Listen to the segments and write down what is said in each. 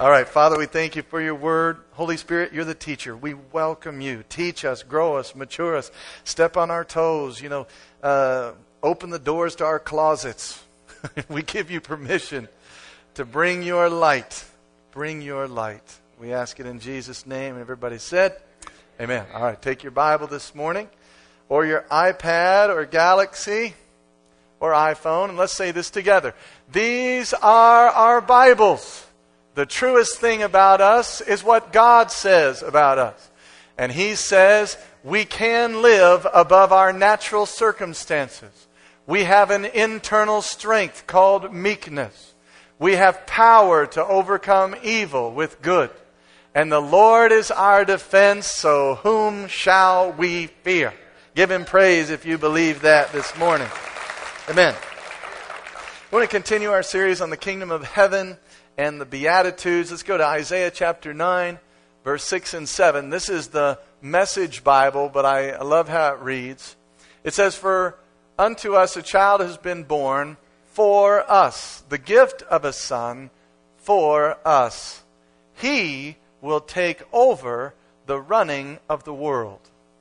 All right, Father, we thank you for your word. Holy Spirit, you're the teacher. We welcome you. Teach us, grow us, mature us, step on our toes, open the doors to our closets. We give you permission to bring your light. Bring your light. We ask it in Jesus' name. And everybody said, amen. All right, take your Bible this morning, or your iPad, or Galaxy, or iPhone, and let's say this together. These are our Bibles. The truest thing about us is what God says about us. And He says we can live above our natural circumstances. We have an internal strength called meekness. We have power to overcome evil with good. And the Lord is our defense, so whom shall we fear? Give Him praise if you believe that this morning. Amen. We want to continue our series on the kingdom of heaven and the Beatitudes. Let's go to Isaiah chapter 9, verse 6 and 7. This is the Message Bible, but I love how it reads. It says, "For unto us a child has been born, for us, the gift of a son, for us. He will take over the running of the world."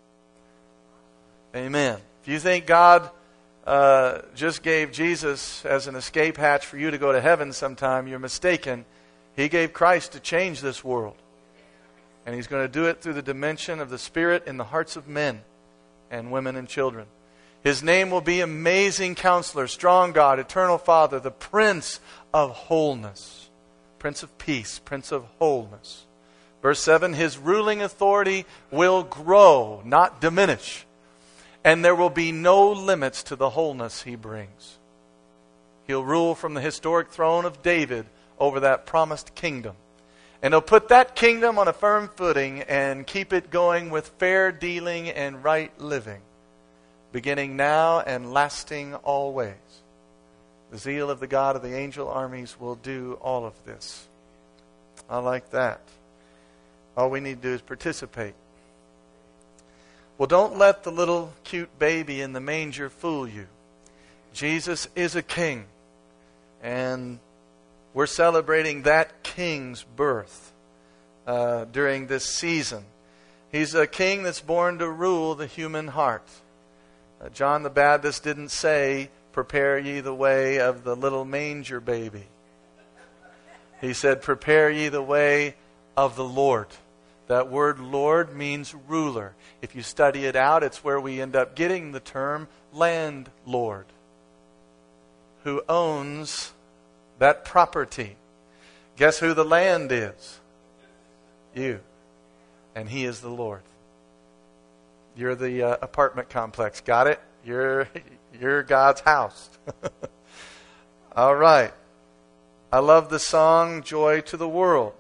Amen. If you think God just gave Jesus as an escape hatch for you to go to heaven sometime, you're mistaken. He gave Christ to change this world. And He's going to do it through the dimension of the Spirit in the hearts of men and women and children. His name will be Amazing Counselor, Strong God, Eternal Father, the Prince of Wholeness, Prince of Peace, Prince of Wholeness. Verse 7, His ruling authority will grow, not diminish. And there will be no limits to the wholeness He brings. He'll rule from the historic throne of David over that promised kingdom. And He'll put that kingdom on a firm footing and keep it going with fair dealing and right living, beginning now and lasting always. The zeal of the God of the angel armies will do all of this. I like that. All we need to do is participate. Well, don't let the little cute baby in the manger fool you. Jesus is a king. And we're celebrating that king's birth during this season. He's a king that's born to rule the human heart. John the Baptist didn't say, "Prepare ye the way of the little manger baby." He said, "Prepare ye the way of the Lord." That word Lord means ruler. If you study it out, it's where we end up getting the term landlord. Who owns that property? Guess who the land is? You. And He is the Lord. You're the apartment complex. Got it? You're God's house. All right. I love the song, Joy to the World.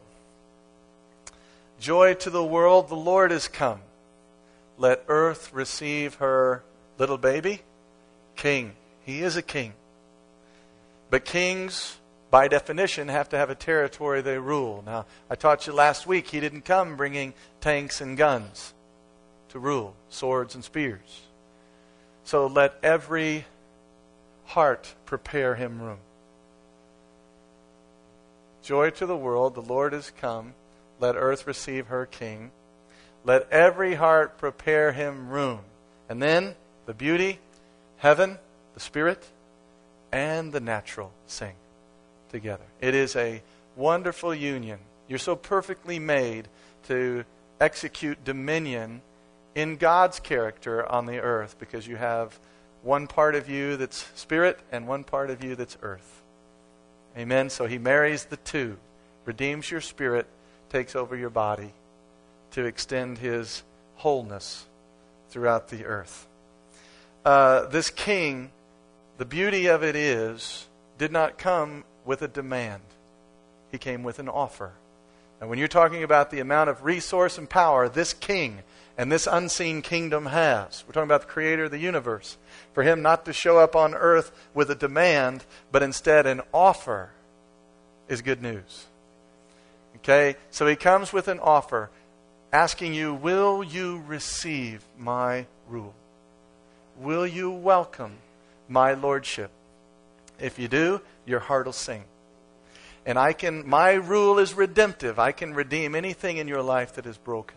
Joy to the world, the Lord is come. Let earth receive her little baby, king. He is a king. But kings, by definition, have to have a territory they rule. Now, I taught you last week, He didn't come bringing tanks and guns to rule, swords and spears. So let every heart prepare Him room. Joy to the world, the Lord is come. Let earth receive her king. Let every heart prepare Him room. And then the beauty, heaven, the Spirit, and the natural sing together. It is a wonderful union. You're so perfectly made to execute dominion in God's character on the earth, because you have one part of you that's spirit and one part of you that's earth. Amen. So He marries the two, redeems your spirit, takes over your body to extend His wholeness throughout the earth. This king, the beauty of it is, did not come with a demand. He came with an offer. And when you're talking about the amount of resource and power this king and this unseen kingdom has, we're talking about the creator of the universe, for Him not to show up on earth with a demand, but instead an offer, is good news. Okay, so He comes with an offer, asking you, will you receive my rule? Will you welcome my lordship? If you do, your heart will sing. And my rule is redemptive. I can redeem anything in your life that is broken,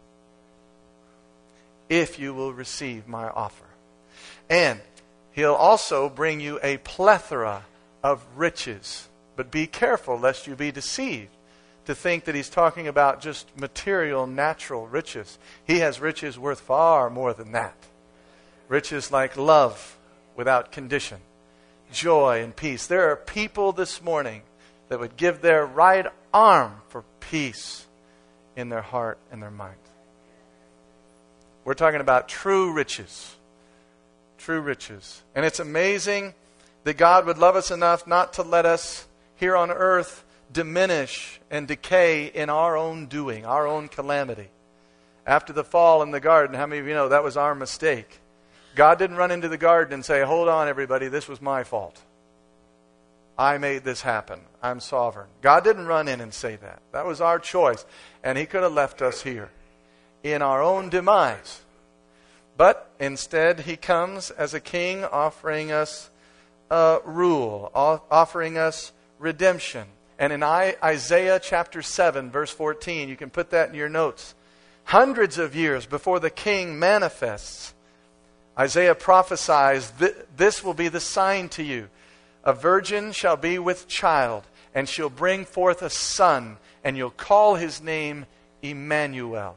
if you will receive my offer. And he'll also bring you a plethora of riches. But be careful lest you be deceived to think that he's talking about just material, natural riches. He has riches worth far more than that. Riches like love without condition, joy and peace. There are people this morning that would give their right arm for peace in their heart and their mind. We're talking about true riches. True riches. And it's amazing that God would love us enough not to let us here on earth diminish and decay in our own doing, our own calamity. After the fall in the garden, how many of you know that was our mistake? God didn't run into the garden and say, hold on everybody, this was my fault. I made this happen. I'm sovereign. God didn't run in and say that. That was our choice. And he could have left us here in our own demise. But instead he comes as a king offering us rule, offering us redemption. And in Isaiah chapter 7, verse 14, you can put that in your notes. Hundreds of years before the king manifests, Isaiah prophesies, this will be the sign to you. A virgin shall be with child, and she'll bring forth a son, and you'll call his name Emmanuel.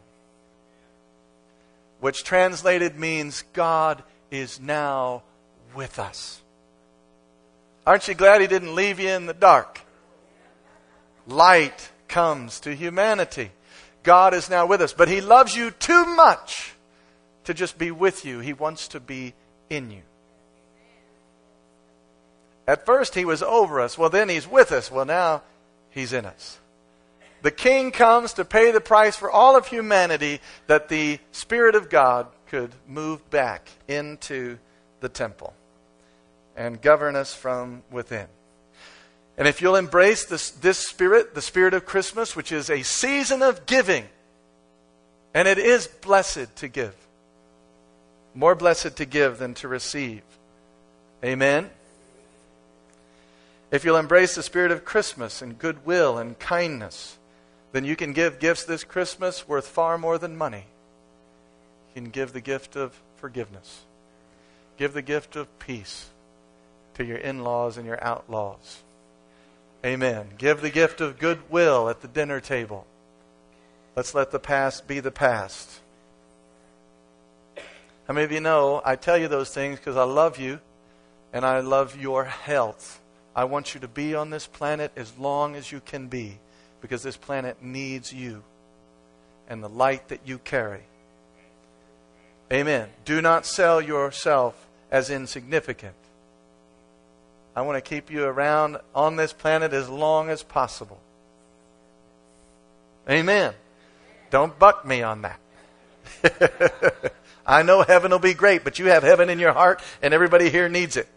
Which translated means God is now with us. Aren't you glad he didn't leave you in the dark? Light comes to humanity. God is now with us. But he loves you too much to just be with you. He wants to be in you. At first he was over us. Well, then he's with us. Well, now he's in us. The king comes to pay the price for all of humanity that the Spirit of God could move back into the temple and govern us from within. And if you'll embrace this spirit, the spirit of Christmas, which is a season of giving, and it is blessed to give. More blessed to give than to receive. Amen? If you'll embrace the spirit of Christmas and goodwill and kindness, then you can give gifts this Christmas worth far more than money. You can give the gift of forgiveness. Give the gift of peace to your in-laws and your outlaws. Amen. Give the gift of goodwill at the dinner table. Let's let the past be the past. How many of you know I tell you those things because I love you and I love your health. I want you to be on this planet as long as you can be, because this planet needs you and the light that you carry. Amen. Do not sell yourself as insignificant. I want to keep you around on this planet as long as possible. Amen. Don't buck me on that. I know heaven will be great, but you have heaven in your heart and everybody here needs it.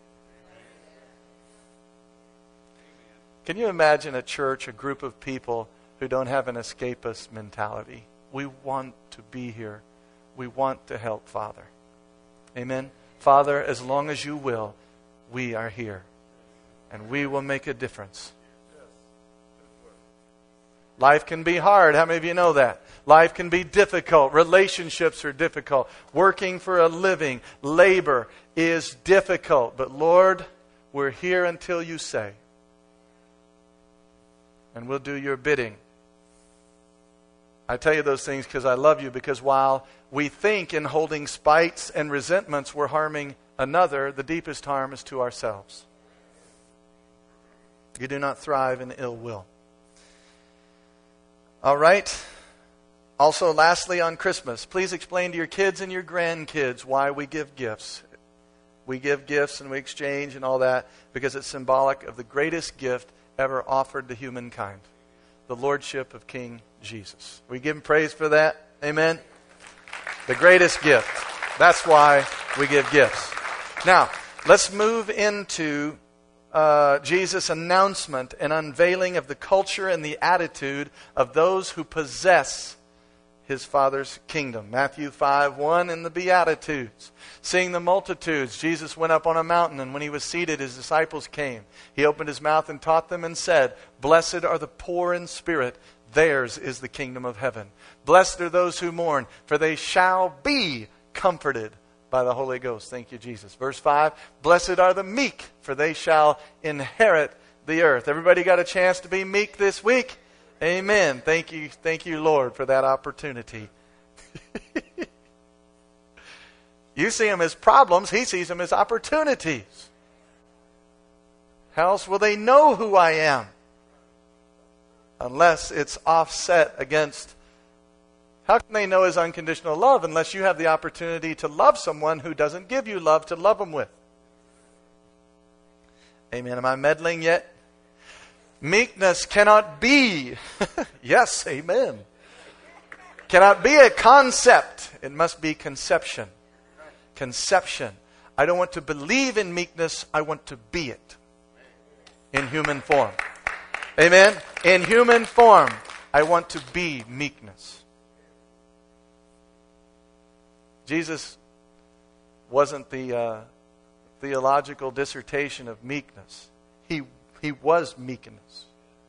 Can you imagine a church, a group of people who don't have an escapist mentality? We want to be here. We want to help, Father. Amen. Father, as long as you will, we are here. And we will make a difference. Life can be hard. How many of you know that? Life can be difficult. Relationships are difficult. Working for a living, labor is difficult. But Lord, we're here until you say. And we'll do your bidding. I tell you those things because I love you, because while we think in holding spites and resentments we're harming another, the deepest harm is to ourselves. You do not thrive in ill will. All right. Also, lastly, on Christmas, please explain to your kids and your grandkids why we give gifts. We give gifts and we exchange and all that because it's symbolic of the greatest gift ever offered to humankind, the Lordship of King Jesus. We give him praise for that. Amen? The greatest gift. That's why we give gifts. Now, let's move into Jesus' announcement and unveiling of the culture and the attitude of those who possess his Father's kingdom. Matthew 5:1 in the Beatitudes. Seeing the multitudes, Jesus went up on a mountain, and when he was seated, his disciples came. He opened his mouth and taught them and said, "Blessed are the poor in spirit, theirs is the kingdom of heaven. Blessed are those who mourn, for they shall be comforted by the Holy Ghost." Thank you, Jesus. Verse 5, "Blessed are the meek, for they shall inherit the earth." Everybody got a chance to be meek this week? Amen. Thank you, Lord, for that opportunity. You see them as problems. He sees them as opportunities. How else will they know who I am? Unless it's offset against... How can they know his unconditional love unless you have the opportunity to love someone who doesn't give you love to love them with? Amen. Am I meddling yet? Meekness cannot be, yes, amen, cannot be a concept. It must be conception. Conception. I don't want to believe in meekness. I want to be it in human form. Amen. In human form, I want to be meekness. Jesus wasn't the theological dissertation of meekness. He was meekness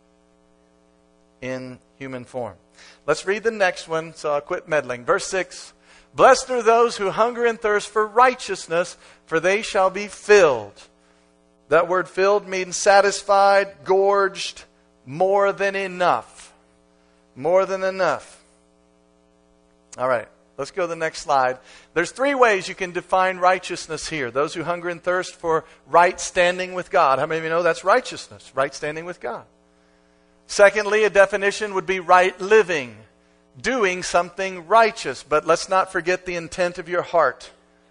in human form. Let's read the next one, so I'll quit meddling. Verse 6, "Blessed are those who hunger and thirst for righteousness, for they shall be filled." That word filled means satisfied, gorged, more than enough. More than enough. All right. Let's go to the next slide. There's 3 ways you can define righteousness here. Those who hunger and thirst for right standing with God. How many of you know that's righteousness? Right standing with God. Secondly, a definition would be right living. Doing something righteous. But let's not forget the intent of your heart.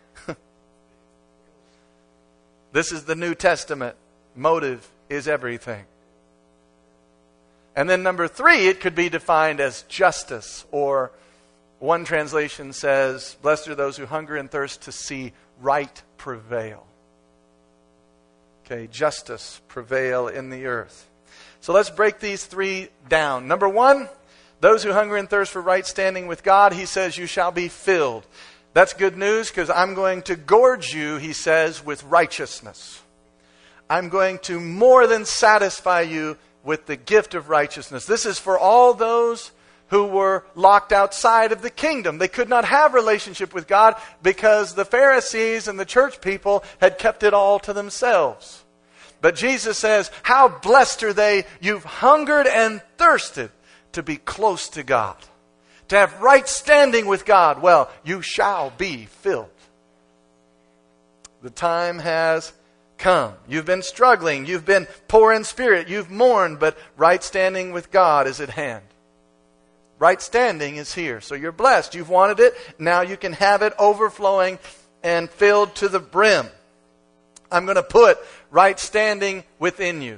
This is the New Testament. Motive is everything. And then number 3, it could be defined as justice, or one translation says, "Blessed are those who hunger and thirst to see right prevail." Okay, justice prevail in the earth. So let's break these 3 down. Number 1, those who hunger and thirst for right standing with God, he says, you shall be filled. That's good news, because I'm going to gorge you, he says, with righteousness. I'm going to more than satisfy you with the gift of righteousness. This is for all those who were locked outside of the kingdom. They could not have relationship with God because the Pharisees and the church people had kept it all to themselves. But Jesus says, how blessed are they, you've hungered and thirsted to be close to God, to have right standing with God. Well, you shall be filled. The time has come. You've been struggling. You've been poor in spirit. You've mourned, but right standing with God is at hand. Right standing is here. So you're blessed. You've wanted it. Now you can have it overflowing and filled to the brim. I'm going to put right standing within you.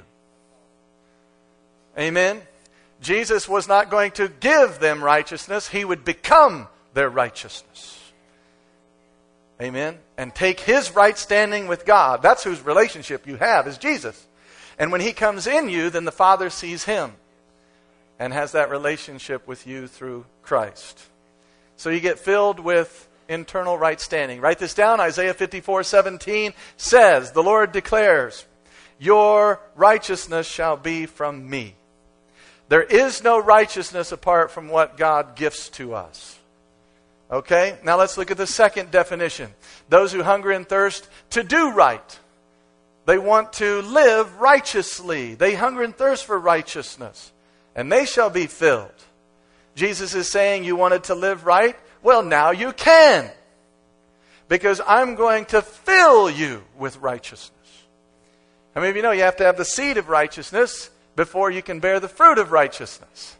Amen. Jesus was not going to give them righteousness. He would become their righteousness. Amen. And take his right standing with God. That's whose relationship you have, is Jesus. And when he comes in you, then the Father sees him and has that relationship with you through Christ. So you get filled with internal right standing. Write this down. Isaiah 54:17 says, the Lord declares, your righteousness shall be from me. There is no righteousness apart from what God gifts to us. Okay? Now let's look at the second definition. Those who hunger and thirst to do right. They want to live righteously. They hunger and thirst for righteousness. And they shall be filled. Jesus is saying, you wanted to live right? Well, now you can. Because I'm going to fill you with righteousness. How many of you know you have to have the seed of righteousness before you can bear the fruit of righteousness?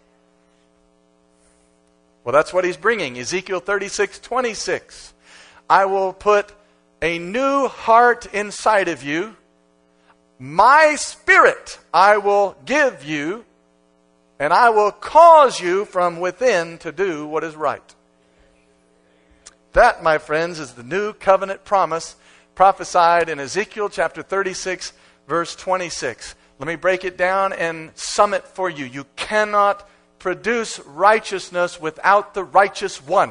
Well, that's what he's bringing. Ezekiel 36:26. I will put a new heart inside of you. My spirit I will give you. And I will cause you from within to do what is right. That, my friends, is the new covenant promise prophesied in Ezekiel chapter 36, verse 26. Let me break it down and sum it for you. You cannot produce righteousness without the righteous one.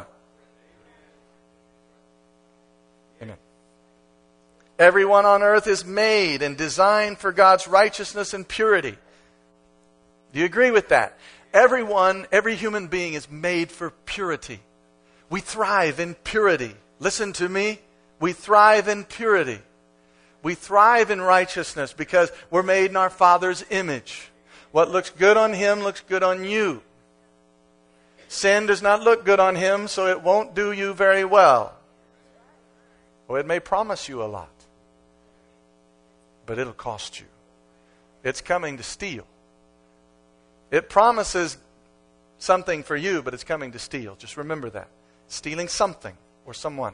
Amen. Everyone on earth is made and designed for God's righteousness and purity. Do you agree with that? Every human being is made for purity. We thrive in purity. Listen to me. We thrive in purity. We thrive in righteousness because we're made in our Father's image. What looks good on Him looks good on you. Sin does not look good on Him, so it won't do you very well. Well, it may promise you a lot, but it'll cost you. It's coming to steal. It promises something for you, but it's coming to steal. Just remember that. Stealing something or someone.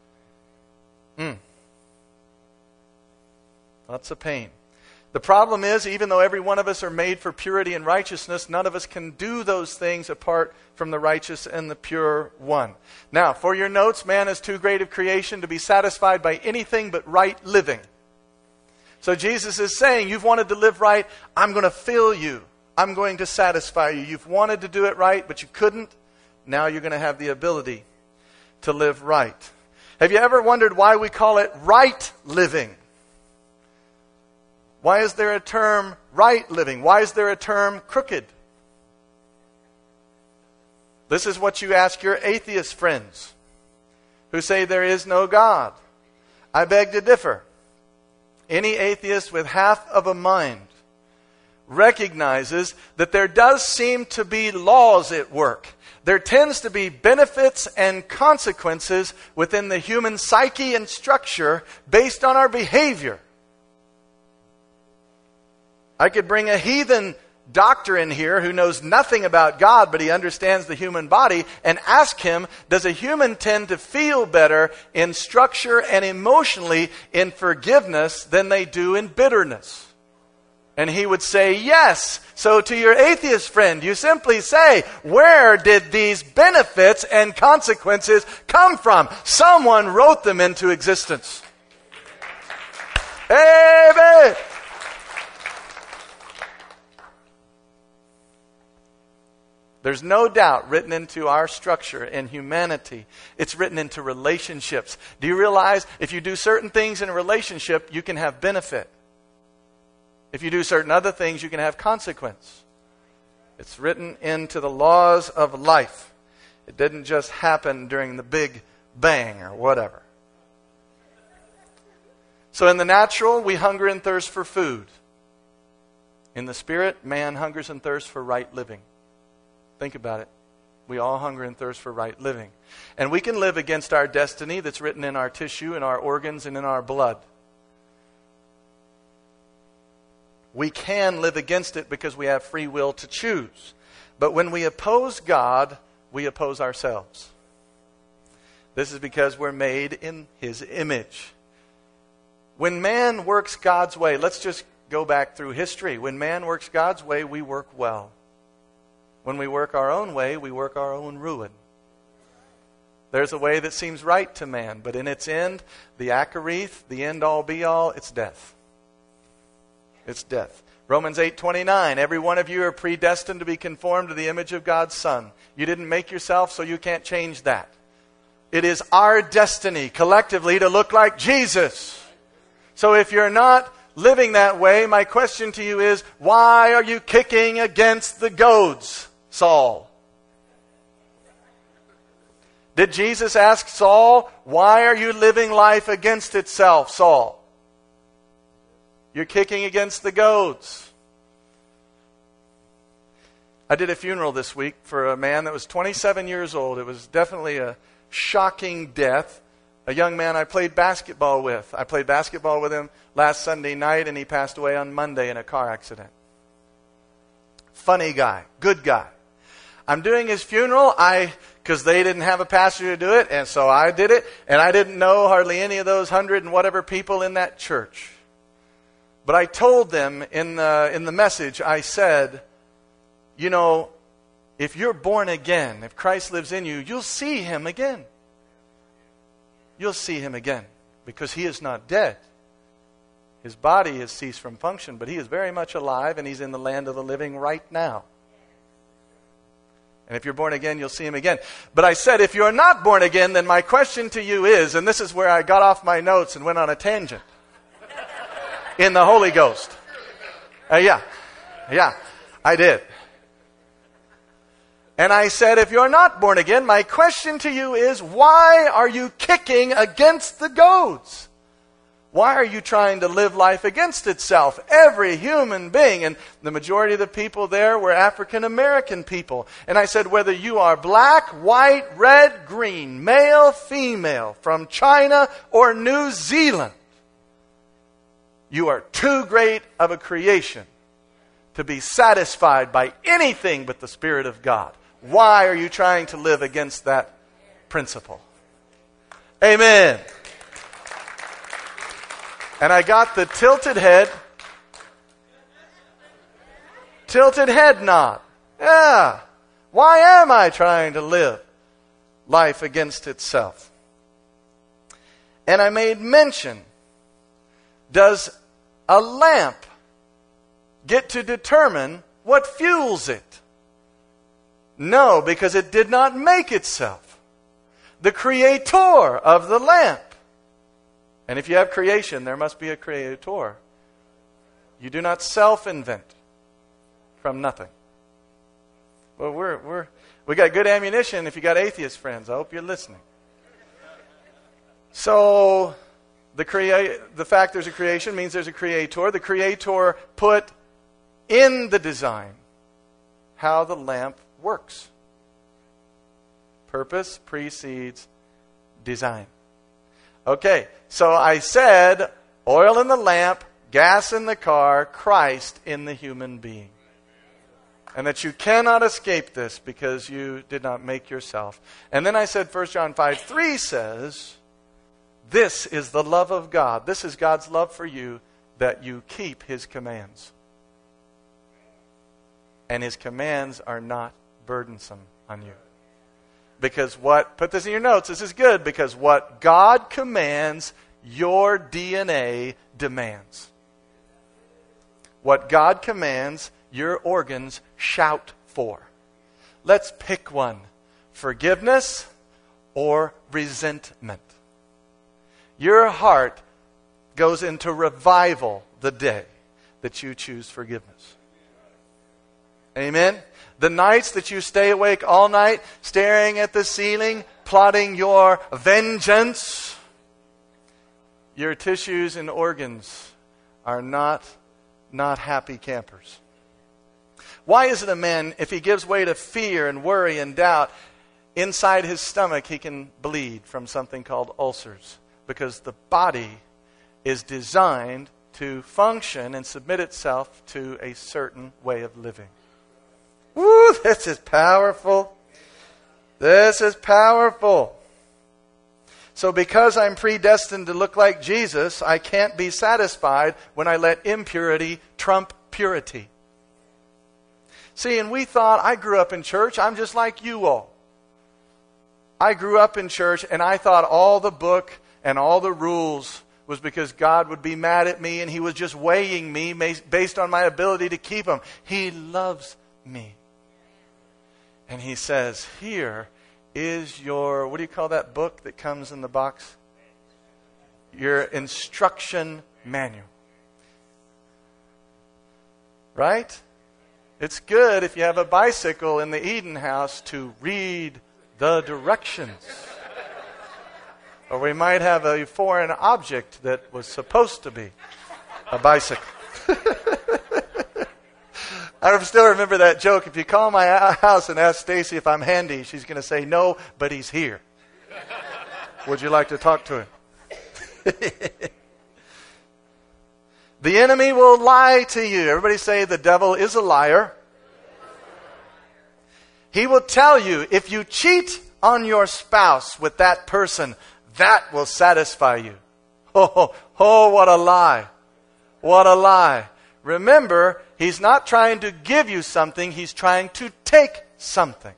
Lots of pain. The problem is, even though every one of us are made for purity and righteousness, none of us can do those things apart from the righteous and the pure one. Now, for your notes, man is too great of creation to be satisfied by anything but right living. So Jesus is saying, you've wanted to live right, I'm going to fill you. I'm going to satisfy you. You've wanted to do it right, but you couldn't. Now you're going to have the ability to live right. Have you ever wondered why we call it right living? Why is there a term right living? Why is there a term crooked? This is what you ask your atheist friends who say there is no God. I beg to differ. Any atheist with half of a mind recognizes that there does seem to be laws at work. There tends to be benefits and consequences within the human psyche and structure based on our behavior. I could bring a heathen doctor in here who knows nothing about God, but he understands the human body, and ask him, does a human tend to feel better in structure and emotionally in forgiveness than they do in bitterness? And he would say, yes. So to your atheist friend, you simply say, where did these benefits and consequences come from? Someone wrote them into existence. Amen. There's no doubt written into our structure in humanity. It's written into relationships. Do you realize if you do certain things in a relationship, you can have benefit? If you do certain other things, you can have consequence. It's written into the laws of life. It didn't just happen during the Big Bang or whatever. So in the natural, we hunger and thirst for food. In the spirit, man hungers and thirsts for right living. Think about it. We all hunger and thirst for right living. And we can live against our destiny that's written in our tissue, in our organs, and in our blood. We can live against it because we have free will to choose. But when we oppose God, we oppose ourselves. This is because we're made in His image. When man works God's way, let's just go back through history. When man works God's way, we work well. When we work our own way, we work our own ruin. There's a way that seems right to man, but in its end, the acarith, the end-all be-all, it's death. It's death. Romans 8:29, every one of you are predestined to be conformed to the image of God's Son. You didn't make yourself, so you can't change that. It is our destiny, collectively, to look like Jesus. So if you're not living that way, my question to you is, why are you kicking against the goads, Saul? Did Jesus ask Saul, why are you living life against itself, Saul? You're kicking against the goads. I did a funeral this week for a man that was 27 years old. It was definitely a shocking death. A young man I played basketball with. I played basketball with him last Sunday night, and he passed away on Monday in a car accident. Funny guy. Good guy. I'm doing his funeral, because they didn't have a pastor to do it, and so I did it, and I didn't know hardly any of those 100 and whatever people in that church. But I told them in the message, I said, you know, if you're born again, if Christ lives in you, you'll see Him again. You'll see Him again, because He is not dead. His body has ceased from function, but He is very much alive, and He's in the land of the living right now. And if you're born again, you'll see him again. But I said, if you're not born again, then my question to you is, and this is where I got off my notes and went on a tangent. In the Holy Ghost. Yeah, I did. And I said, if you're not born again, my question to you is, why are you kicking against the goads? Why are you trying to live life against itself? Every human being, and the majority of the people there were African American people. And I said, whether you are black, white, red, green, male, female, from China or New Zealand, you are too great of a creation to be satisfied by anything but the Spirit of God. Why are you trying to live against that principle? Amen. And I got the tilted head nod. Yeah. Why am I trying to live life against itself? And I made mention, does a lamp get to determine what fuels it? No, because it did not make itself. The creator of the lamp. And if you have creation, there must be a creator. You do not self-invent from nothing. Well, we got good ammunition if you got atheist friends. I hope you're listening. So, the fact there's a creation means there's a creator. The creator put in the design how the lamp works. Purpose precedes design. Okay, so I said oil in the lamp, gas in the car, Christ in the human being. And that you cannot escape this because you did not make yourself. And then I said 1 John 5:3 says, this is the love of God. This is God's love for you, that you keep His commands. And His commands are not burdensome on you. Because put this in your notes, this is good, because what God commands, your DNA demands. What God commands, your organs shout for. Let's pick one. Forgiveness or resentment. Your heart goes into revival the day that you choose forgiveness. Amen? The nights that you stay awake all night, staring at the ceiling, plotting your vengeance, your tissues and organs are not happy campers. Why is it a man, if he gives way to fear and worry and doubt, inside his stomach he can bleed from something called ulcers? Because the body is designed to function and submit itself to a certain way of living. Woo, this is powerful. This is powerful. So because I'm predestined to look like Jesus, I can't be satisfied when I let impurity trump purity. See, and we thought, I grew up in church, I'm just like you all. I grew up in church and I thought all the book and all the rules was because God would be mad at me and He was just weighing me based on my ability to keep them. He loves me. And He says, here is your, what do you call that book that comes in the box? Your instruction manual. Right? It's good if you have a bicycle in the Eden house to read the directions. Or we might have a foreign object that was supposed to be a bicycle. I still remember that joke. If you call my house and ask Stacy if I'm handy, she's going to say, no, but he's here. Would you like to talk to him? The enemy will lie to you. Everybody say the devil is a liar. He will tell you if you cheat on your spouse with that person, that will satisfy you. Oh, what a lie. What a lie. Remember, he's not trying to give you something, he's trying to take something.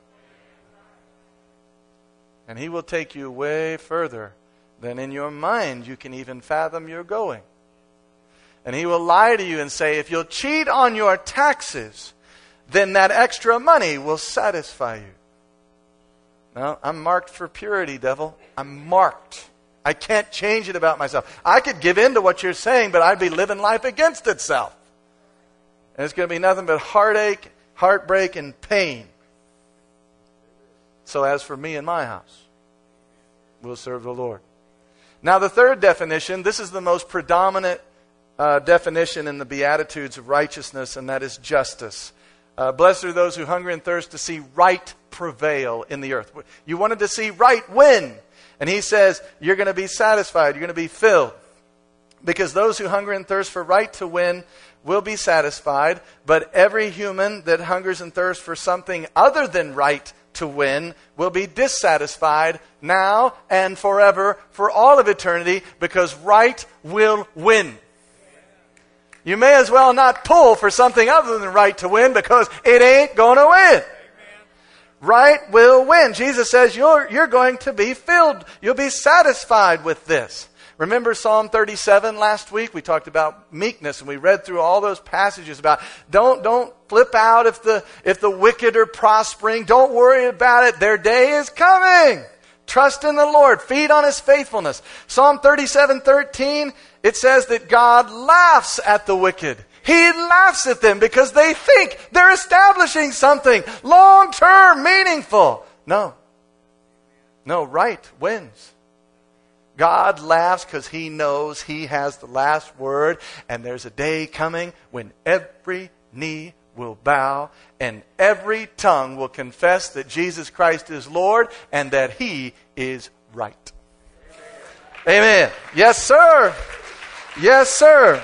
And he will take you way further than in your mind you can even fathom you're going. And he will lie to you and say, if you'll cheat on your taxes, then that extra money will satisfy you. No, I'm marked for purity, devil. I'm marked. I can't change it about myself. I could give in to what you're saying, but I'd be living life against itself. And it's going to be nothing but heartache, heartbreak, and pain. So as for me and my house, we'll serve the Lord. Now the third definition, this is the most predominant definition in the Beatitudes of righteousness, and that is justice. Blessed are those who hunger and thirst to see right prevail in the earth. You wanted to see right win. And he says, you're going to be satisfied. You're going to be filled. Because those who hunger and thirst for right to win will be satisfied. But every human that hungers and thirsts for something other than right to win will be dissatisfied now and forever, for all of eternity, because right will win. You may as well not pull for something other than right to win, because it ain't going to win. Right will win. Jesus says you're going to be filled. You'll be satisfied with this. Remember Psalm 37 last week? We talked about meekness, and we read through all those passages about don't flip out if the wicked are prospering. Don't worry about it. Their day is coming. Trust in the Lord. Feed on His faithfulness. Psalm 37:13, it says that God laughs at the wicked. He laughs at them because they think they're establishing something long-term, meaningful. No, right wins. God laughs because He knows He has the last word, and there's a day coming when every knee will bow and every tongue will confess that Jesus Christ is Lord and that He is right. Amen. Yes, sir. Yes, sir.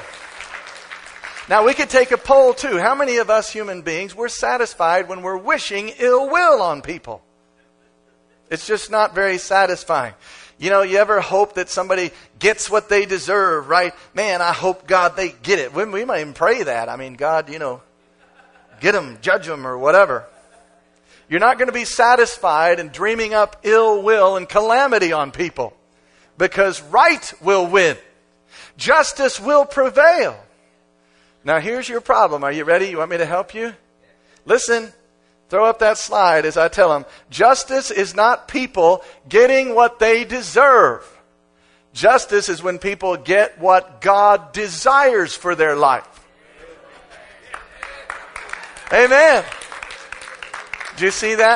Now, we could take a poll, too. How many of us human beings, we're satisfied when we're wishing ill will on people? It's just not very satisfying. You know, you ever hope that somebody gets what they deserve, right? Man, I hope, God, they get it. We might even pray that. I mean, God, get them, judge them, or whatever. You're not going to be satisfied in dreaming up ill will and calamity on people, because right will win. Justice will prevail. Now, here's your problem. Are you ready? You want me to help you? Listen, throw up that slide as I tell them. Justice is not people getting what they deserve. Justice is when people get what God desires for their life. Amen. Did you see that?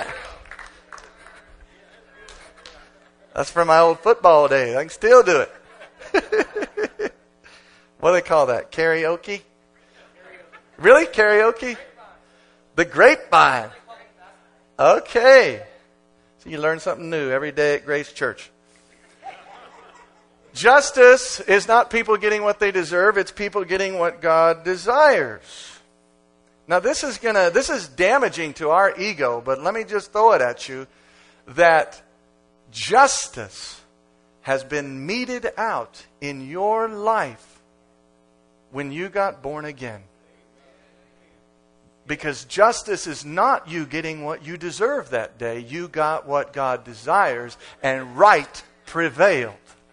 That's from my old football days. I can still do it. What do they call that? Karaoke? Really? Karaoke? The grapevine. Okay. So you learn something new every day at Grace Church. Justice is not people getting what they deserve. It's people getting what God desires. Now this is damaging to our ego, but let me just throw it at you that justice has been meted out in your life when you got born again. Because justice is not you getting what you deserve that day. You got what God desires, and right prevailed.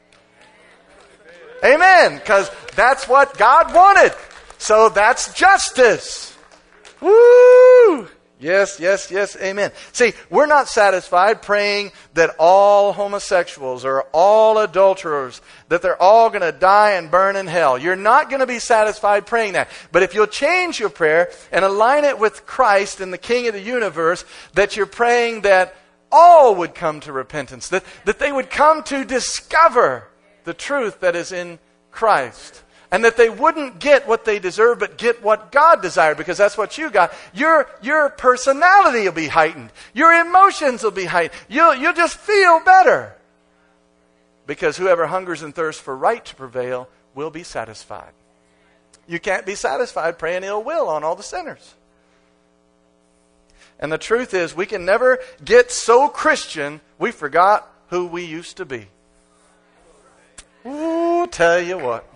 Amen. Because that's what God wanted. So that's justice. Woo! Yes, yes, yes, amen. See, we're not satisfied praying that all homosexuals or all adulterers, that they're all going to die and burn in hell. You're not going to be satisfied praying that. But if you'll change your prayer and align it with Christ and the King of the universe, that you're praying that all would come to repentance, that they would come to discover the truth that is in Christ. And that they wouldn't get what they deserve, but get what God desired, because that's what you got. Your personality will be heightened. Your emotions will be heightened. You'll just feel better. Because whoever hungers and thirsts for right to prevail will be satisfied. You can't be satisfied praying ill will on all the sinners. And the truth is, we can never get so Christian we forgot who we used to be. Ooh, tell you what.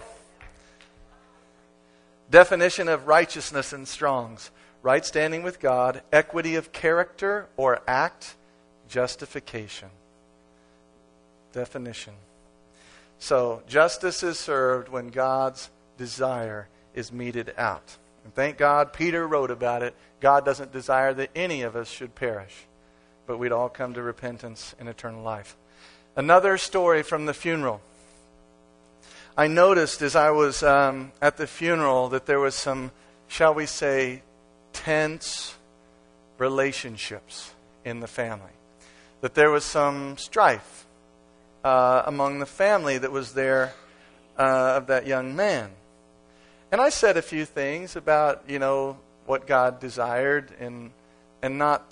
Definition of righteousness in Strong's: right standing with God, equity of character or act, justification. Definition. So, justice is served when God's desire is meted out. And thank God Peter wrote about it. God doesn't desire that any of us should perish. but we'd all come to repentance and eternal life. Another story from the funeral. I noticed as I was at the funeral that there was some, shall we say, tense relationships in the family. That there was some strife among the family that was there of that young man. And I said a few things about, what God desired and not,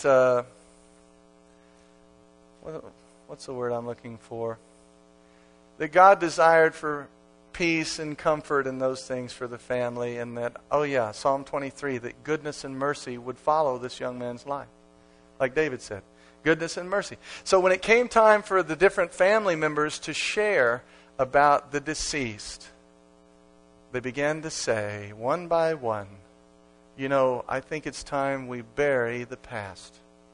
what's the word I'm looking for? That God desired for peace and comfort and those things for the family, and that, Psalm 23, that goodness and mercy would follow this young man's life. Like David said, goodness and mercy. So when it came time for the different family members to share about the deceased, they began to say, one by one, I think it's time we bury the past.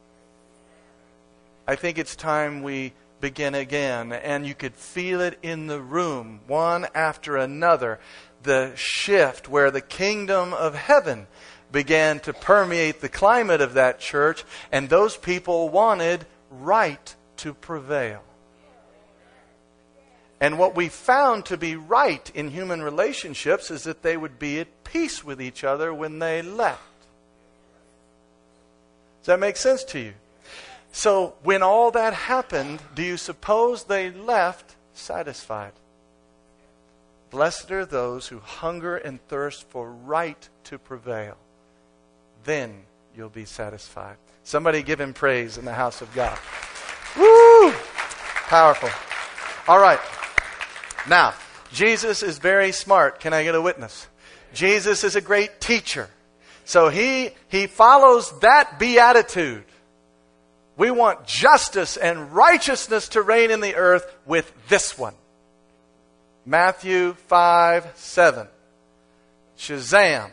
I think it's time we begin again. And you could feel it in the room, one after another, the shift where the kingdom of heaven began to permeate the climate of that church, and those people wanted right to prevail. And what we found to be right in human relationships is that they would be at peace with each other when they left. Does that make sense to you? So when all that happened, do you suppose they left satisfied? Blessed are those who hunger and thirst for right to prevail. Then you'll be satisfied. Somebody give him praise in the house of God. Woo! Powerful. All right. Now, Jesus is very smart. Can I get a witness? Jesus is a great teacher. So he follows that beatitude. We want justice and righteousness to reign in the earth with this one. Matthew 5:7. Shazam.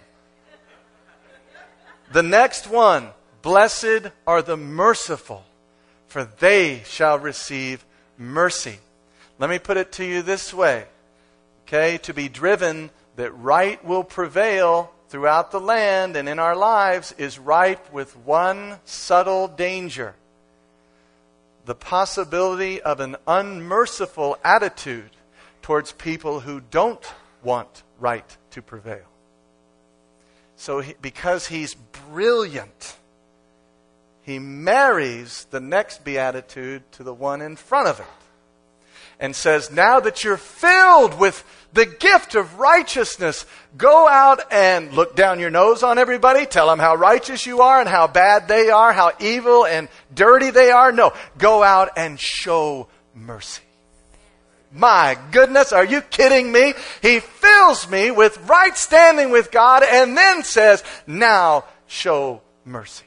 The next one. Blessed are the merciful, for they shall receive mercy. Let me put it to you this way. Okay, to be driven that right will prevail throughout the land and in our lives is ripe with one subtle danger. The possibility of an unmerciful attitude towards people who don't want right to prevail. So because he's brilliant, he marries the next beatitude to the one in front of it. And says, now that you're filled with the gift of righteousness, go out and look down your nose on everybody, tell them how righteous you are and how bad they are, how evil and dirty they are. No, go out and show mercy. My goodness, are you kidding me? He fills me with right standing with God and then says, now show mercy.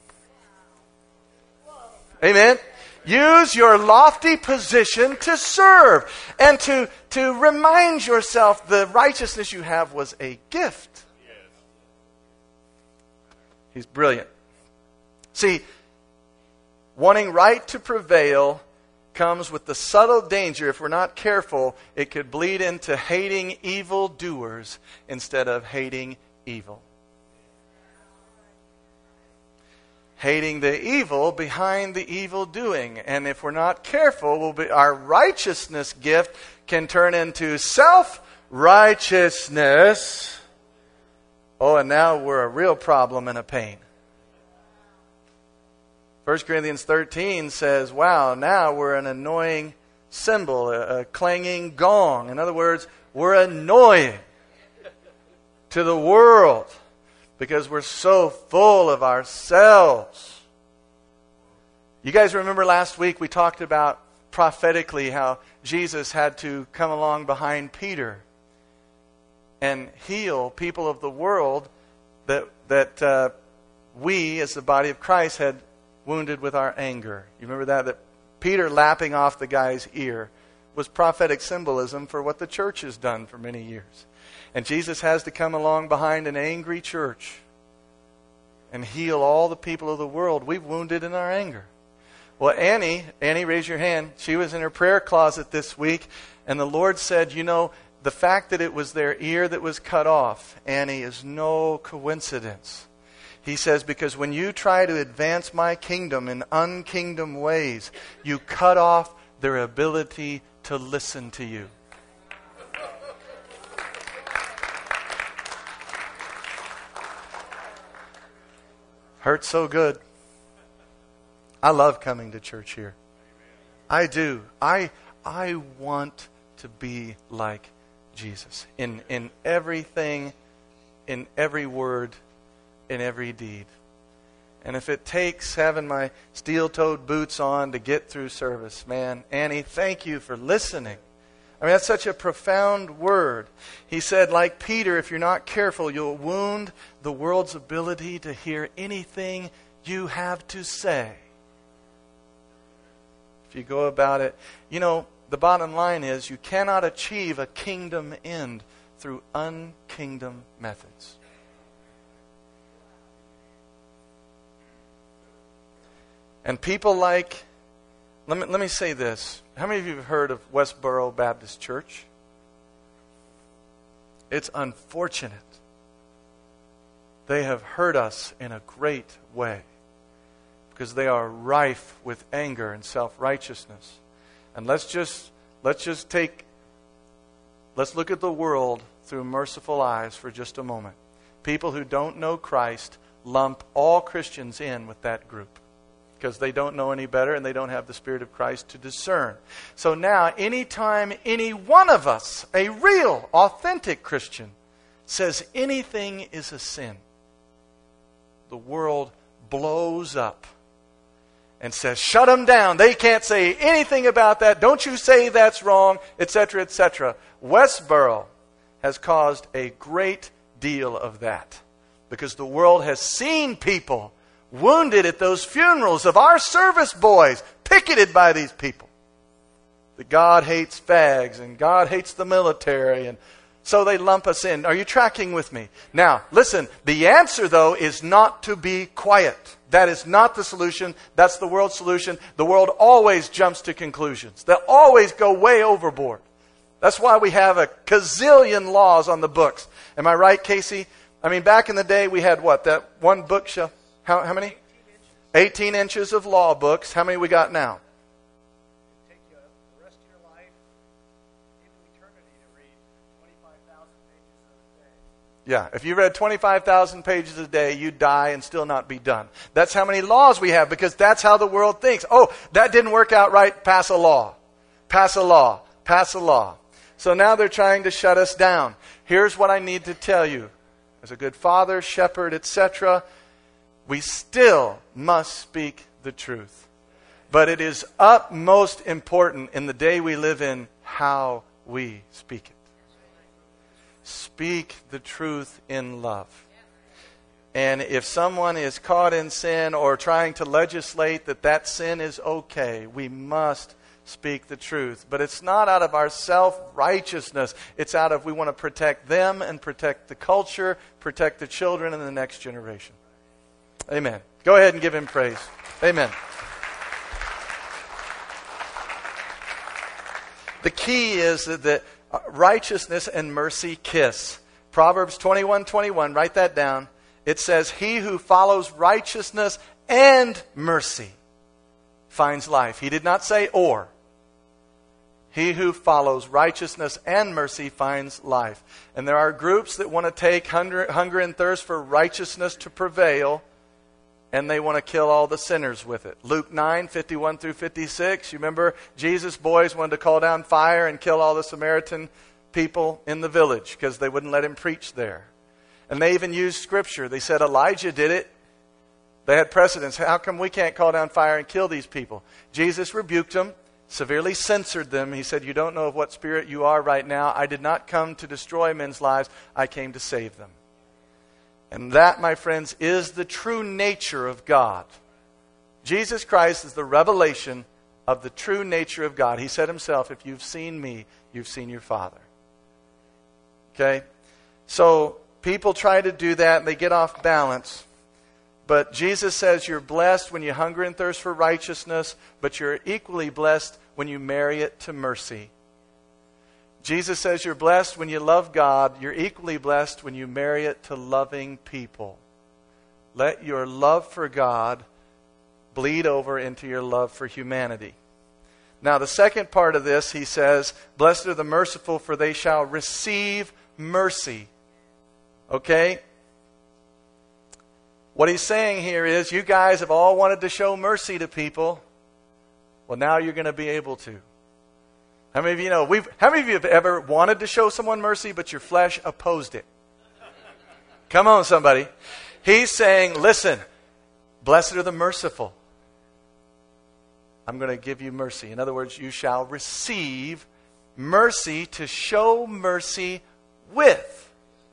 Amen? Use your lofty position to serve and to remind yourself the righteousness you have was a gift. He's brilliant. See, wanting right to prevail comes with the subtle danger. If we're not careful, it could bleed into hating evil doers instead of hating evil. Hating the evil behind the evil doing. And if we're not careful, our righteousness gift can turn into self-righteousness. Oh, and now we're a real problem and a pain. 1 Corinthians 13 says, wow, now we're an annoying cymbal, a clanging gong. In other words, we're annoying to the world. Because we're so full of ourselves. You guys remember last week we talked about prophetically how Jesus had to come along behind Peter and heal people of the world that we as the body of Christ had wounded with our anger. You remember that Peter lapping off the guy's ear was prophetic symbolism for what the church has done for many years. And Jesus has to come along behind an angry church and heal all the people of the world we've wounded in our anger. Well, Annie, raise your hand. She was in her prayer closet this week, and the Lord said, the fact that it was their ear that was cut off, Annie, is no coincidence. He says, because when you try to advance my kingdom in unkingdom ways, you cut off their ability to listen to you. Hurts so good. I love coming to church here. I do. I want to be like Jesus in everything, in every word, in every deed. And if it takes having my steel-toed boots on to get through service, man, Annie, thank you for listening. I mean, that's such a profound word. He said, like Peter, if you're not careful, you'll wound the world's ability to hear anything you have to say. If you go about it, you know, the bottom line is you cannot achieve a kingdom end through unkingdom methods. And people like, let me say this. How many of you have heard of Westboro Baptist Church? It's unfortunate. They have hurt us in a great way because they are rife with anger and self-righteousness. And let's look at the world through merciful eyes for just a moment. People who don't know Christ lump all Christians in with that group, because they don't know any better and they don't have the Spirit of Christ to discern. So now, anytime any one of us, a real, authentic Christian, says anything is a sin, the world blows up and says, shut them down. They can't say anything about that. Don't you say that's wrong, etc., etc. Westboro has caused a great deal of that because the world has seen people wounded at those funerals of our service boys, picketed by these people. That God hates fags and God hates the military, and so they lump us in. Are you tracking with me? Now, listen, the answer though is not to be quiet. That is not the solution. That's the world's solution. The world always jumps to conclusions. They'll always go way overboard. That's why we have a gazillion laws on the books. Am I right, Casey? I mean, back in the day we had what? That one bookshelf. How many? 18 inches of law books. How many we got now? It'll take you the rest of your life into eternity to read 25,000 pages a day. Yeah, if you read 25,000 pages a day, you'd die and still not be done. That's how many laws we have, because that's how the world thinks. Oh, that didn't work out right. Pass a law. Pass a law. Pass a law. So now they're trying to shut us down. Here's what I need to tell you. As a good father, shepherd, etc., we still must speak the truth. But it is utmost important in the day we live in how we speak it. Speak the truth in love. And if someone is caught in sin or trying to legislate that sin is okay, we must speak the truth. But it's not out of our self-righteousness. It's out of we want to protect them and protect the culture, protect the children and the next generation. Amen. Go ahead and give him praise. Amen. The key is that righteousness and mercy kiss. Proverbs 21:21, write that down. It says, he who follows righteousness and mercy finds life. He did not say or. He who follows righteousness and mercy finds life. And there are groups that want to take hunger and thirst for righteousness to prevail, and they want to kill all the sinners with it. Luke 9:51 through 56. You remember Jesus' boys wanted to call down fire and kill all the Samaritan people in the village because they wouldn't let him preach there. And they even used scripture. They said Elijah did it. They had precedence. How come we can't call down fire and kill these people? Jesus rebuked them, severely censored them. He said, you don't know of what spirit you are right now. I did not come to destroy men's lives. I came to save them. And that, my friends, is the true nature of God. Jesus Christ is the revelation of the true nature of God. He said himself, if you've seen me, you've seen your Father. Okay? So people try to do that and they get off balance. But Jesus says you're blessed when you hunger and thirst for righteousness, but you're equally blessed when you marry it to mercy. Jesus says you're blessed when you love God. You're equally blessed when you marry it to loving people. let your love for God bleed over into your love for humanity. Now, the second part of this, he says, blessed are the merciful, for they shall receive mercy. Okay? What he's saying here is, you guys have all wanted to show mercy to people. Well, now you're going to be able to. How many of you know? How many of you have ever wanted to show someone mercy, but your flesh opposed it? Come on, somebody. He's saying, listen, blessed are the merciful. I'm going to give you mercy. In other words, you shall receive mercy to show mercy with.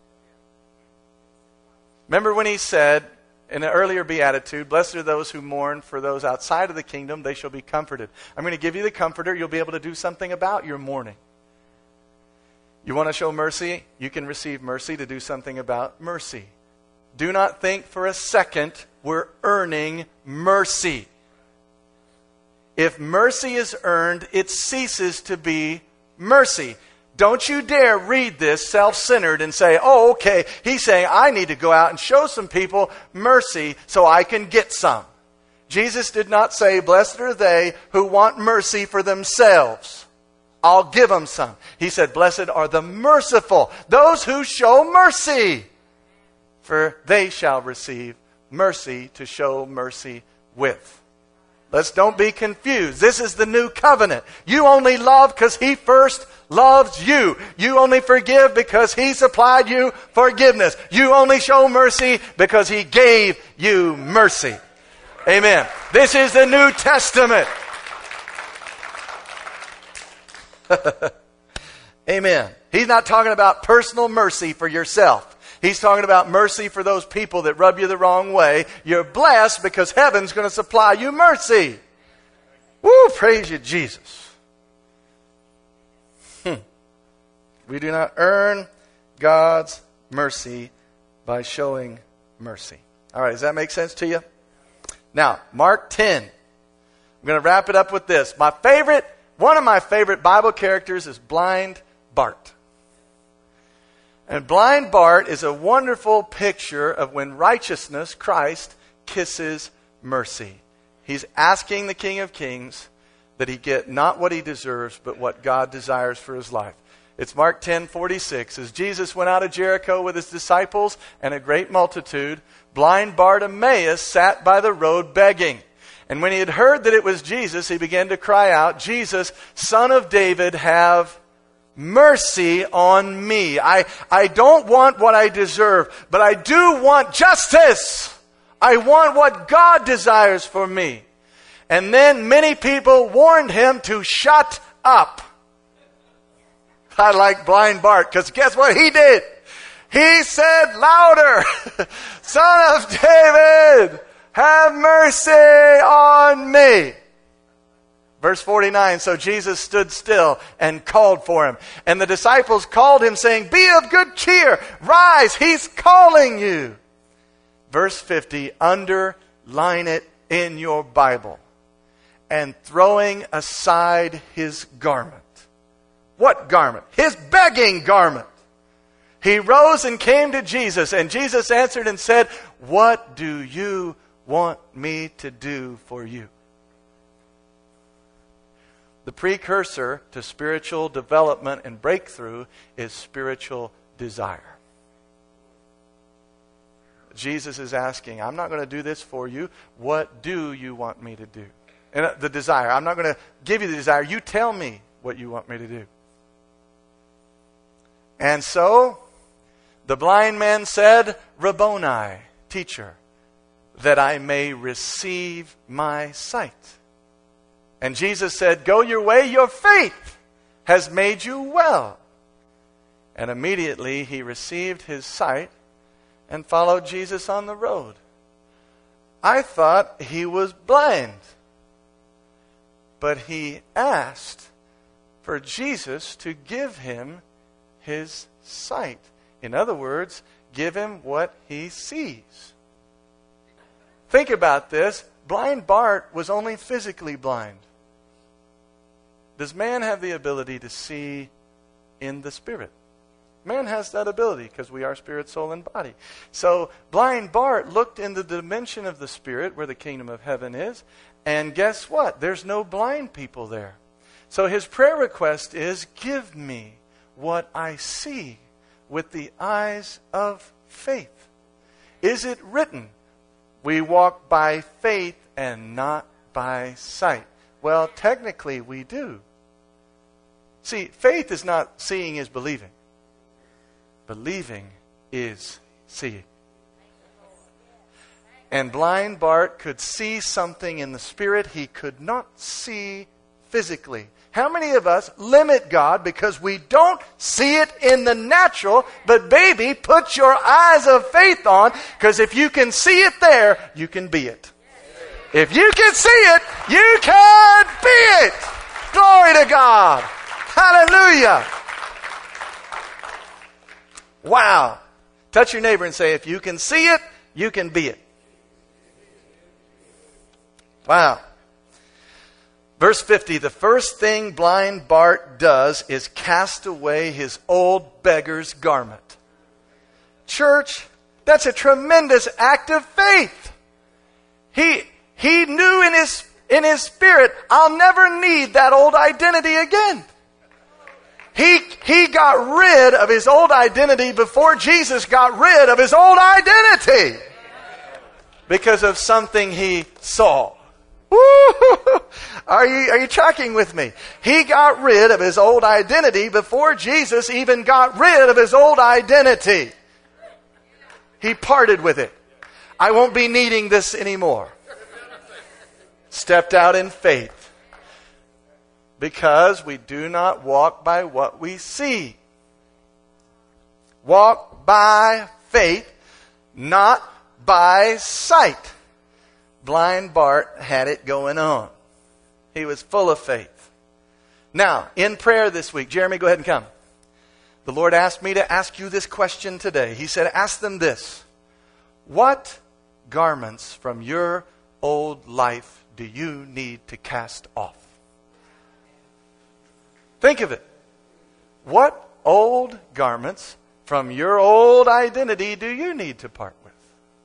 Remember when he said in an earlier beatitude, blessed are those who mourn, for those outside of the kingdom, they shall be comforted. I'm going to give you the comforter. You'll be able to do something about your mourning. You want to show mercy? You can receive mercy to do something about mercy. Do not think for a second we're earning mercy. If mercy is earned, it ceases to be mercy. Don't you dare read this self-centered and say, oh, okay, he's saying I need to go out and show some people mercy so I can get some. Jesus did not say, blessed are they who want mercy for themselves. I'll give them some. He said, blessed are the merciful, those who show mercy, for they shall receive mercy to show mercy with. Don't be confused. This is the new covenant. You only love because he first loves you. You only forgive because he supplied you forgiveness. You only show mercy because he gave you mercy. Amen. This is the New Testament. Amen. He's not talking about personal mercy for yourself. He's talking about mercy for those people that rub you the wrong way. You're blessed because heaven's going to supply you mercy. Woo, praise you, Jesus. We do not earn God's mercy by showing mercy. All right, does that make sense to you? Now, Mark 10. I'm going to wrap it up with this. One of my favorite Bible characters is Blind Bart. And Blind Bart is a wonderful picture of when righteousness, Christ, kisses mercy. He's asking the King of Kings that he get not what he deserves, but what God desires for his life. It's Mark 10:46. As Jesus went out of Jericho with his disciples and a great multitude, blind Bartimaeus sat by the road begging. And when he had heard that it was Jesus, he began to cry out, Jesus, Son of David, have mercy on me. I don't want what I deserve, but I do want justice. I want what God desires for me. And then many people warned him to shut up. I like Blind Bart because guess what he did? He said louder, Son of David, have mercy on me. Verse 49, so Jesus stood still and called for him. And the disciples called him, saying, be of good cheer, rise, he's calling you. Verse 50, underline it in your Bible. And throwing aside his garment. What garment? His begging garment. He rose and came to Jesus, and Jesus answered and said, what do you want me to do for you? The precursor to spiritual development and breakthrough is spiritual desire. Jesus is asking, I'm not going to do this for you. What do you want me to do? And the desire. I'm not going to give you the desire. You tell me what you want me to do. And so, the blind man said, Rabboni, teacher, that I may receive my sight. And Jesus said, go your way, your faith has made you well. And immediately he received his sight and followed Jesus on the road. I thought he was blind. But he asked for Jesus to give him his sight. In other words, give him what he sees. Think about this. Blind Bart was only physically blind. Does man have the ability to see in the Spirit? Man has that ability because we are spirit, soul, and body. So blind Bart looked in the dimension of the spirit where the kingdom of heaven is. And guess what? There's no blind people there. So his prayer request is, give me what I see with the eyes of faith. Is it written, we walk by faith and not by sight? Well, technically we do. See, faith is not seeing is believing. Believing is seeing. And blind Bart could see something in the spirit he could not see physically. How many of us limit God because we don't see it in the natural? But baby, put your eyes of faith on, because if you can see it there, you can be it. If you can see it, you can be it. Glory to God. Hallelujah. Wow. Touch your neighbor and say, if you can see it, you can be it. Wow. Verse 50, the first thing blind Bart does is cast away his old beggar's garment. Church, that's a tremendous act of faith. He knew in his spirit, I'll never need that old identity again. He got rid of his old identity before Jesus got rid of his old identity. Because of something he saw. Woo! Are you tracking with me? He got rid of his old identity before Jesus even got rid of his old identity. He parted with it. I won't be needing this anymore. Stepped out in faith. Because we do not walk by what we see. Walk by faith, not by sight. Blind Bart had it going on. He was full of faith. Now, in prayer this week, Jeremy, go ahead and come. The Lord asked me to ask you this question today. He said, ask them this. What garments from your old life do you need to cast off? Think of it. What old garments from your old identity do you need to part with?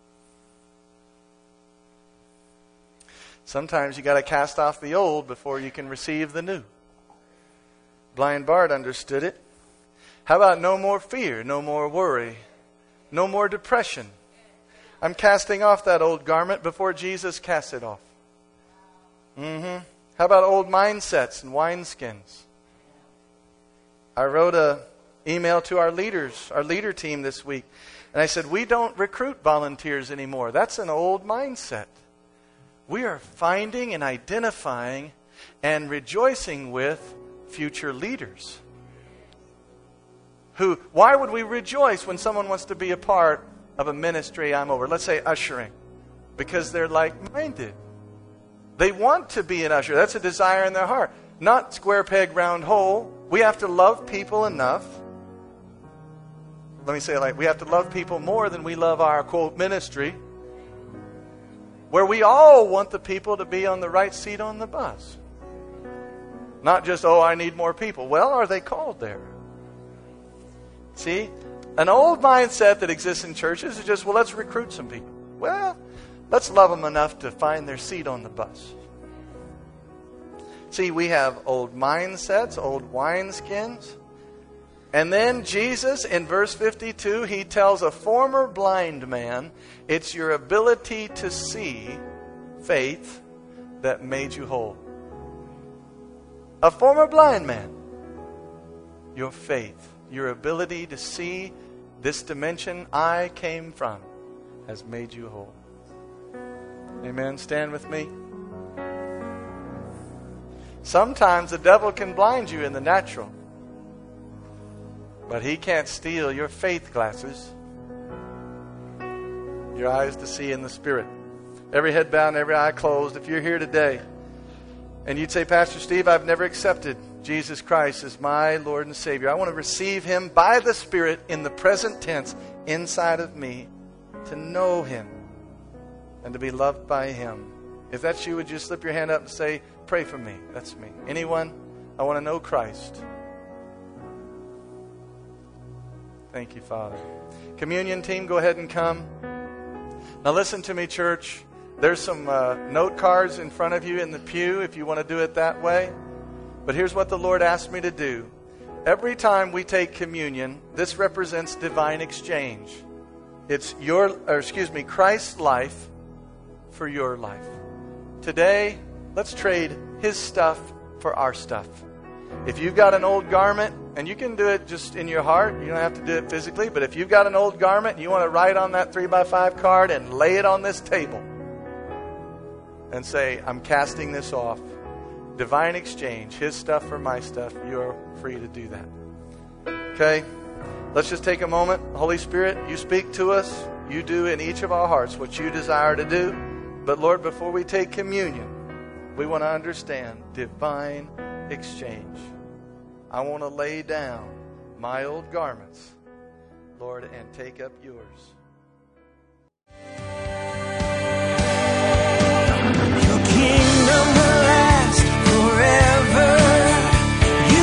Sometimes you got to cast off the old before you can receive the new. Blind Bart understood it. How about no more fear, no more worry, no more depression? I'm casting off that old garment before Jesus casts it off. How about old mindsets and wineskins? I wrote an email to our leaders, our leader team this week, and I said, we don't recruit volunteers anymore. That's an old mindset. We are finding and identifying and rejoicing with future leaders. Why would we rejoice when someone wants to be a part of a ministry I'm over? Let's say ushering. Because they're like-minded. They want to be an usher. That's a desire in their heart. Not square peg, round hole. We have to love people enough. Let me say it like, we have to love people more than we love our, quote, ministry. Where we all want the people to be on the right seat on the bus. Not just, I need more people. Well, are they called there? See? An old mindset that exists in churches is just, let's recruit some people. Well, let's love them enough to find their seat on the bus. See, we have old mindsets, old wineskins. And then Jesus, in verse 52, he tells a former blind man, it's your ability to see faith that made you whole. A former blind man. Your faith, your ability to see this dimension I came from has made you whole. Amen. Stand with me. Sometimes the devil can blind you in the natural. But he can't steal your faith glasses. Your eyes to see in the Spirit. Every head bowed and every eye closed. If you're here today and you'd say, Pastor Steve, I've never accepted Jesus Christ as my Lord and Savior. I want to receive Him by the Spirit in the present tense inside of me, to know Him and to be loved by Him. If that's you, would you slip your hand up and say, pray for me? That's me. Anyone? I want to know Christ. Thank you, Father. Communion team, go ahead and come. Now listen to me, church. There's some note cards in front of you in the pew if you want to do it that way. But here's what the Lord asked me to do. Every time we take communion, this represents divine exchange. It's Christ's life for your life. Today, let's trade His stuff for our stuff. If you've got an old garment, and you can do it just in your heart, you don't have to do it physically, but if you've got an old garment and you want to write on that 3x5 card and lay it on this table and say, I'm casting this off. Divine exchange, His stuff for my stuff. You're free to do that. Okay? Let's just take a moment. Holy Spirit, you speak to us. You do in each of our hearts what you desire to do. But Lord, before we take communion, we want to understand divine exchange. I want to lay down my old garments, Lord, and take up yours. Your kingdom will last forever. You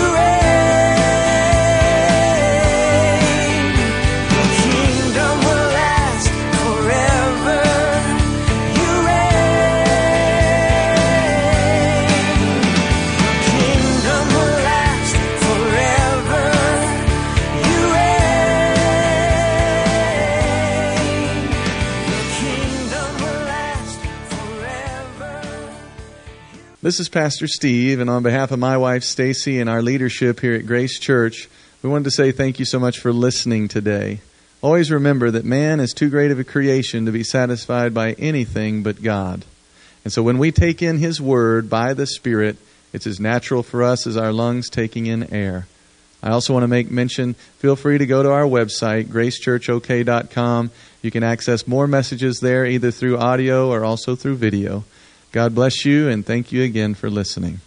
reign. Your kingdom will last forever. You reign. Your kingdom will last forever. You reign. Your kingdom will last forever. This is Pastor Steve, and on behalf of my wife Stacy and our leadership here at Grace Church, we wanted to say thank you so much for listening today. Always remember that man is too great of a creation to be satisfied by anything but God. And so when we take in His Word by the Spirit, it's as natural for us as our lungs taking in air. I also want to make mention, feel free to go to our website, gracechurchok.com. You can access more messages there, either through audio or also through video. God bless you, and thank you again for listening.